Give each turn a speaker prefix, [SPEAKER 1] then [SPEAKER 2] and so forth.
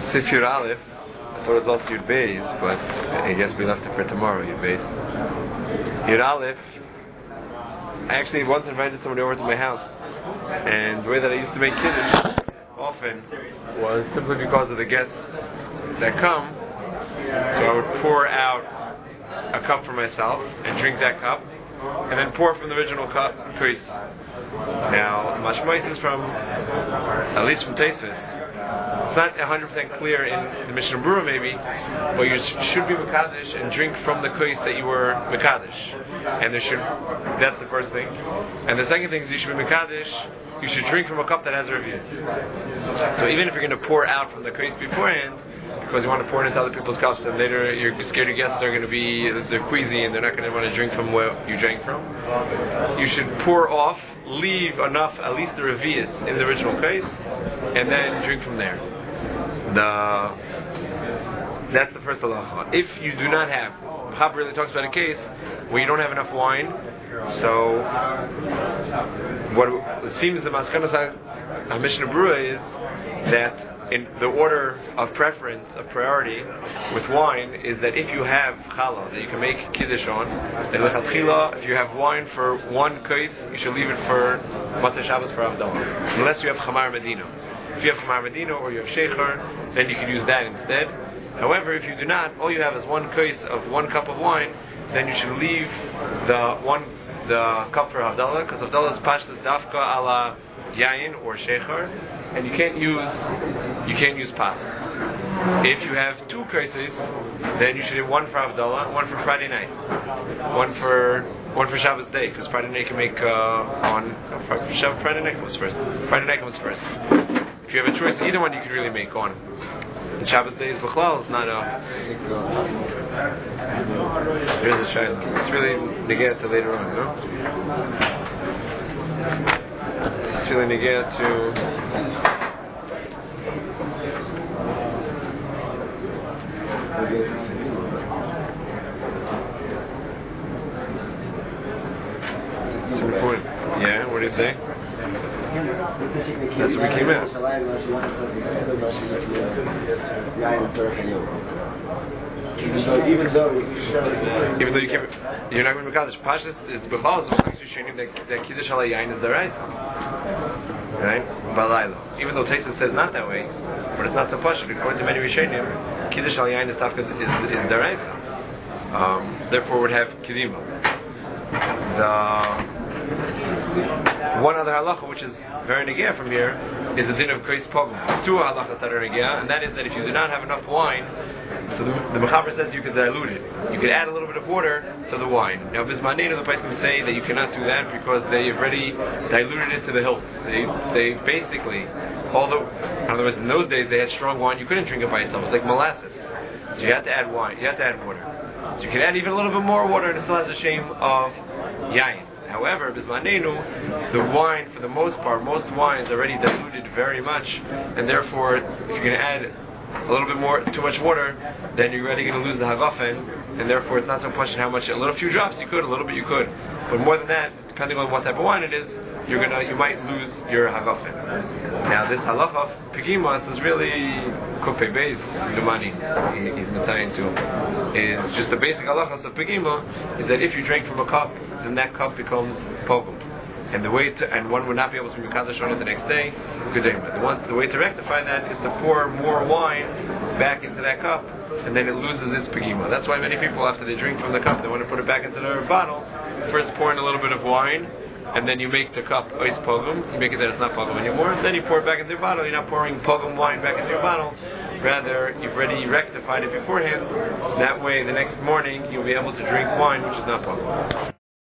[SPEAKER 1] Sif Yud Aleph, I thought it was also Yud Beis, but I guess we left it for tomorrow, Yud Beis. Yud Aleph, I actually once invited somebody over to my house, and the way that I used to make Kiddush often was simply because of the guests that come, so I would pour out a cup for myself and drink that cup, and then pour from the original cup, kris. Now, Mashmois is from, at least from Tosfos. It's not 100% clear in the Mishnah Berurah maybe, but you should be Mekadosh and drink from the kris that you were Mekadosh. And that's the first thing. And the second thing is you should be Mekadosh, you should drink from a cup that has a revius. So even if you're going to pour out from the kris beforehand, because you want to pour it into other people's cups, and later you're scared your guests are going to be, they're queasy and they're not going to want to drink from where you drank from, you should pour off, leave enough, at least the revius in the original kris, and then drink from there. That's the first halacha. If you do not have, Chab really talks about a case where you don't have enough wine, so what it seems the Maskanas Mishnah Berurah is that in the order of preference, of priority, with wine, is that if you have challah that you can make kiddush on, then lechatchila, if you have wine for one kais, you should leave it for Matzah Shabbos for Havdalah, unless you have chamar medina. If you have chamar medina or you have shecher, then you can use that instead. However, if you do not, all you have is one kais of one cup of wine, then you should leave the cup for Havdalah, because Havdalah is pashtas dafka ala yayin or shecher, and you can't use pas. If you have two kaises, then you should have one for Havdalah, one for Friday night, one for Shabbos day, because Friday night can make Friday night comes first. Friday night comes first. If you have a choice, either one you could really make on. And Shabbos day is b'chlal, it's not a. Here's a shayla. It's really negate to later on, you know. It's really negate to. Yeah, what do you say? That's what we came in. Even though you came, you're not going to Mekadosh. Pashas is b'chal, so makes you shaynim that kiddush ala yain is the deraisa, right? Balaylo. Even though Tosfos says not that way, but it's not so pashas. According to many rishonim, kiddush ala yain is deraisa. Therefore, would have kedima. One other halacha which is very negea from here is the din of kris pogum. Two halachas that are negea, and that is that if you do not have enough wine, so the Mechaber says you could dilute it. You could add a little bit of water to the wine. Now, Bismanenu, the place can say that you cannot do that because they've already diluted it to the hilt. They basically, in other words, in those days they had strong wine. You couldn't drink it by itself. It's like molasses. So you had to add wine. You had to add water. So you can add even a little bit more water, and it still has the shame of yayin. However, Bismanenu, the wine, for the most part, most wines are already diluted very much, and therefore, if you're going to add a little bit more, too much water, then you're already going to lose the hagafen, and therefore it's not so pushing how much. A little few drops you could, a little bit you could, but more than that, depending on what type of wine it is, you might lose your hagafen. Now, this halacha of pegimas is really kupei beis lumani. He's metayin to is just the basic halachas of pegima is that if you drink from a cup, then that cup becomes pogum. And one would not be able to mekadosh on it the next day. The way to rectify that is to pour more wine back into that cup, and then it loses its pegima. That's why many people, after they drink from the cup, they want to put it back into their bottle. First, pour in a little bit of wine, and then you make the cup ois pogum. You make it that it's not pogum anymore. Then you pour it back into your bottle. You're not pouring pogum wine back into your bottle. Rather, you've already rectified it beforehand. That way, the next morning, you'll be able to drink wine which is not pogum.